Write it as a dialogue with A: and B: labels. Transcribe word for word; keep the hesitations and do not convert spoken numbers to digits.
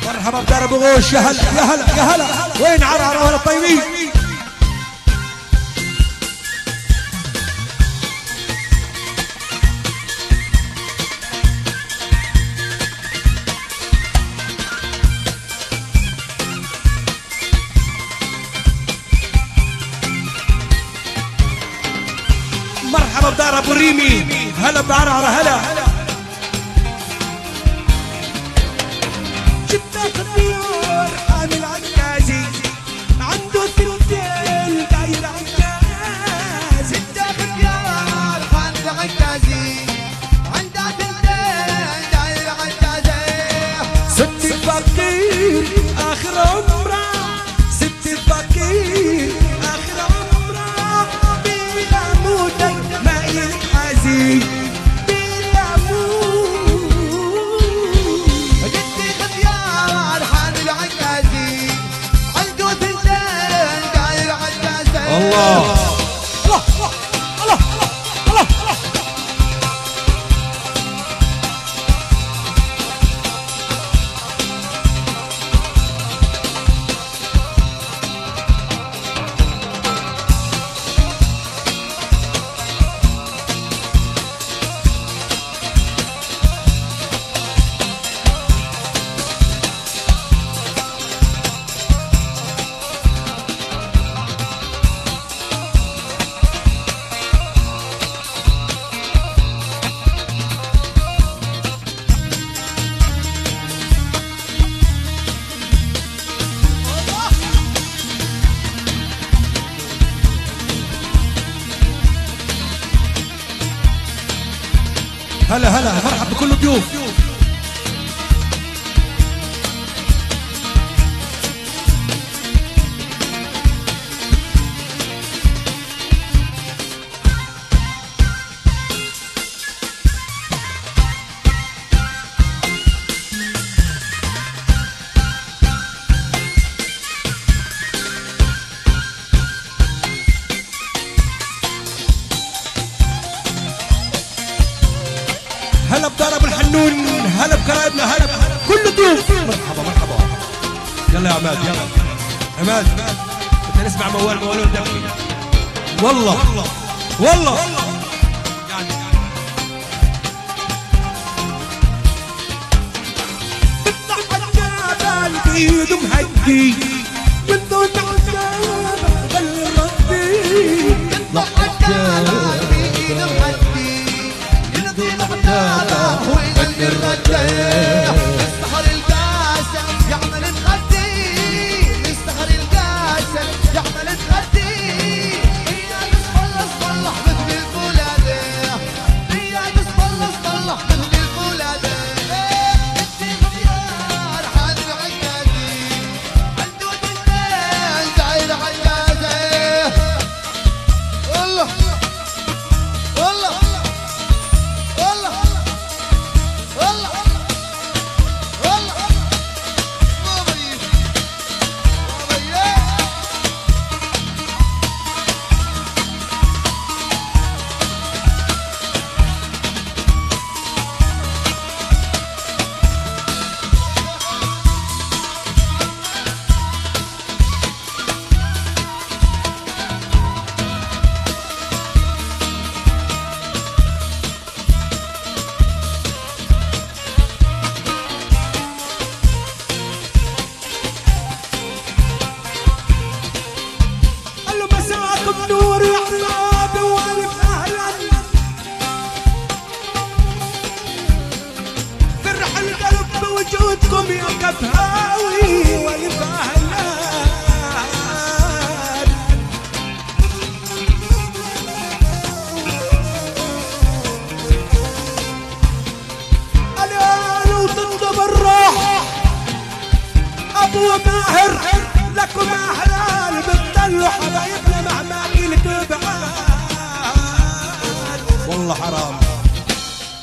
A: مرحبا بدار ابو غوش، يا هلا يا هلا يا هلا، وين عرعر ولا الطيبين؟ مرحبا بدار ابو ريمي، هلا بعرعر هلا.
B: جبت خيار حامل عكازي عنده ثلثين داير عكازي.
C: جبت خيار حامل عكازي عنده ثلثين داير عكازي.
B: ست الفقير اخر عمره، ست الفقير اخر عمره بلا مودي ما ينحازي، بلا مود.
C: جبت خيار حامل عكازي عنده ثلثين داير عكازي.
A: الله
B: الله الله الله الله.
A: هلا هلا، مرحبا بكل الضيوف. هلا بدار ابو الحنون، هلا بقرايبنا، هلا كل الضيوف. مرحبا مرحبا. يلا يا عماد يلا عماد، بدنا نسمع موال موالون دمي. والله والله يعني
B: بفتح الجبل بيده مهدي من دون عذاب غير ربي.
C: بفتح الجبل بإيده مهدي يلقي العتابة ويغني الرجال. يستحر القاسم يعمل تغدي، يستحر القاسم يعمل تغدي. هي تصلح صلح مثل الفولادة، هي تصلح صلح مثل الفولادة. جبت خيار حامل عكازي عنده ثلثين داير عكازي. والله والله والله والله والله ما بيجي ما بيجي.
B: قال له مساكم نور يا احبابي والف اهلا. فرح القلب بوجودكم يا كفاوي والف اهلا. انا وتطلب الروح ابو ماهر لكم احلال بتطلوا حبايبنا مهما كنتوا بعاد.
A: والله حرام.